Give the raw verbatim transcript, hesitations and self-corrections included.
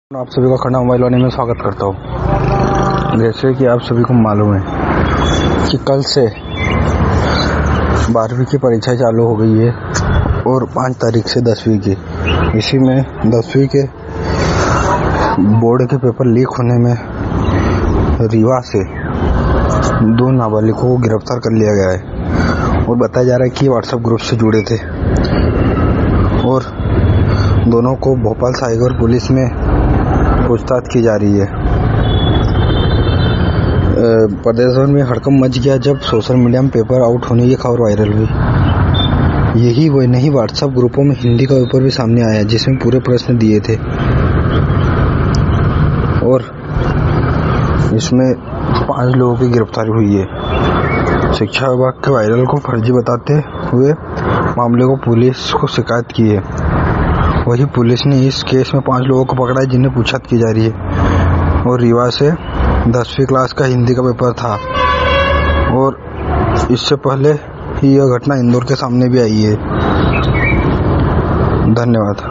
आप सभी का खन्ना मोबाइल वाले में स्वागत करता हूँ। जैसे कि आप सभी को मालूम है कि कल से बारहवीं की परीक्षा चालू हो गई है और पाँच तारीख से दसवीं की। इसी में दसवीं के बोर्ड के पेपर लीक होने में रीवा से दो नाबालिगों को गिरफ्तार कर लिया गया है और बताया जा रहा है कि व्हाट्सएप ग्रुप से जुड़े थे और दोनों को भोपाल साइबर पुलिस में पूछताछ की जा रही है। प्रदेश भर में हड़कंप मच गया जब सोशल मीडिया में पेपर आउट होने की खबर वायरल हुई। यही वही नहीं व्हाट्सएप ग्रुपों में हिंदी का पेपर भी सामने आया जिसमें पूरे प्रश्न दिए थे और इसमें पांच लोगों की गिरफ्तारी हुई है। शिक्षा विभाग के वायरल को फर्जी बताते हुए मामले को पुलिस को शिकायत की है। वही पुलिस ने इस केस में पांच लोगों को पकड़ा है जिन्हें पूछताछ की जा रही है और रीवा से दसवीं क्लास का हिंदी का पेपर था और इससे पहले ही यह घटना इंदौर के सामने भी आई है। धन्यवाद।